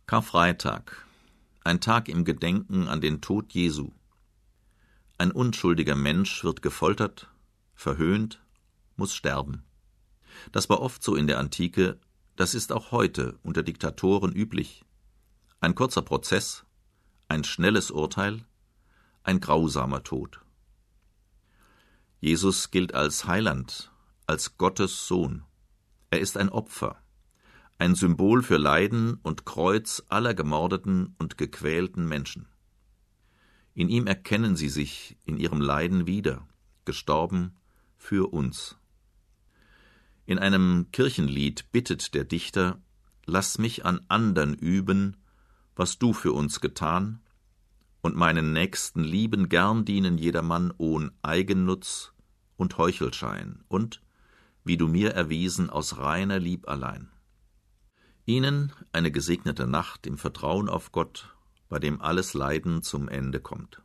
Karfreitag, ein Tag im Gedenken an den Tod Jesu. Ein unschuldiger Mensch wird gefoltert, verhöhnt, muss sterben. Das war oft so in der Antike, das ist auch heute unter Diktatoren üblich. Ein kurzer Prozess, ein schnelles Urteil, ein grausamer Tod. Jesus gilt als Heiland, als Gottes Sohn. Er ist ein Opfer, ein Symbol für Leiden und Kreuz aller gemordeten und gequälten Menschen. In ihm erkennen sie sich in ihrem Leiden wieder, gestorben für uns. In einem Kirchenlied bittet der Dichter: Lass mich an andern üben, was du für uns getan, und meinen Nächsten lieben gern dienen jedermann ohn Eigennutz und Heuchelschein und, wie du mir erwiesen, aus reiner Lieb allein. Ihnen eine gesegnete Nacht im Vertrauen auf Gott, bei dem alles Leiden zum Ende kommt.